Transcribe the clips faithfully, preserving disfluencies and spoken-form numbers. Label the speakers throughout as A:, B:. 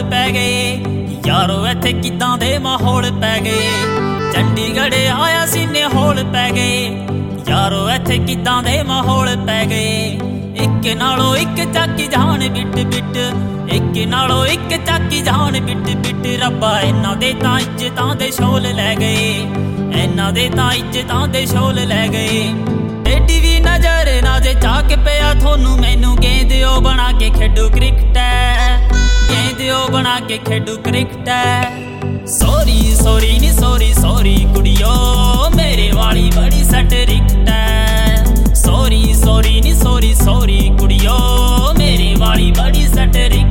A: पै गए यारो इत्थे किदां दे माहौल पै गए चंडीगढ़ आया सीने होल पै गए यारो इत्थे किदां दे माहौल पै गए एक नालों एक चाकी जान बिट बिट एक नालों एक चाकी जान बिट बिट रब्बा इन्हां दे तां इज्जतां दे शोल लै गए इन्हां दे तां इज्जतां दे शोल लै गए टेढ़ी भी नजर ना जे चाक पिया थोनू मैनू गेंदिओ बना के खेडू क्रिकेट गेंदिओ बना के खेडू क्रिकेट सॉरी सॉरी नी सॉरी सॉरी कुड़ियो मेरे वाली बड़ी सटरिक्ट सॉरी सॉरी नी सॉरी सॉरी कुड़ियो मेरे वाली बड़ी सटरिक्ट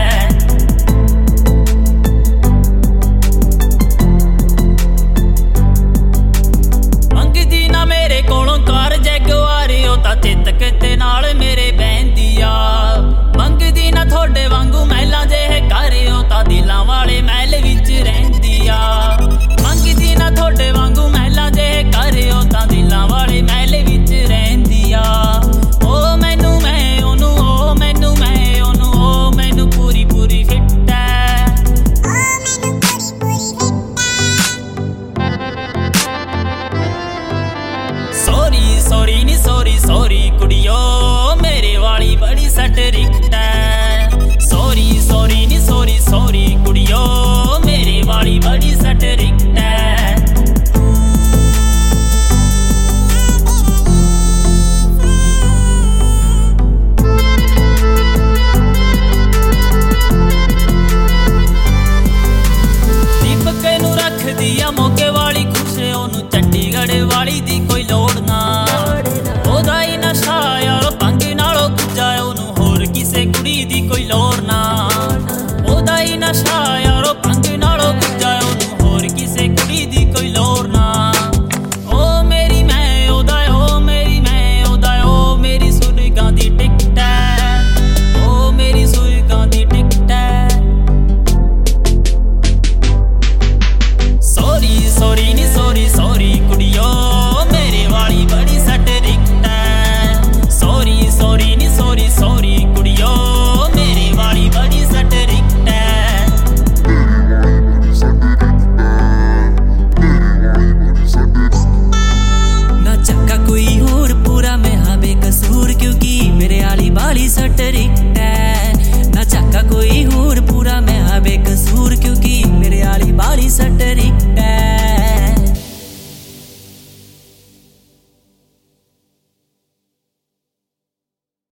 A: मंगदी ना मेरे कोलों कार जैगवारे ओ तां चेतक ते नाल मेरे बहंदी आ मंगदी ना थोड़े वांगू महलां जेहे घर ओ तां दिलां वाले महल विच रहिंदी आ मंगदी ना थोड़े वांगू महलां जेहे घर ओ तां दिलां वाले महल विच रहिंदी आ ओ मैनू मैं ओनू ओ मैनू मैं ओनू ओ मैनू पूरी पूरी फिट सॉरी सॉरी नी सॉरी सॉरी कुड़ियो मेरे वाली बड़ी सटरिक्ट सॉरी सॉरी नी सॉरी सॉरी कुड़ियो मेरे वाली बड़ी सटरिक्ट दीपक नू रख दिया मौके वाली खुश ओनू चंडीगढ़ वाली दी कोई लोड़ ना ओदा ही नशा यारो पंग नालों दूजा ओनू होर किसे कुड़ी दी कोई लोड़ ना ओदा ही नशा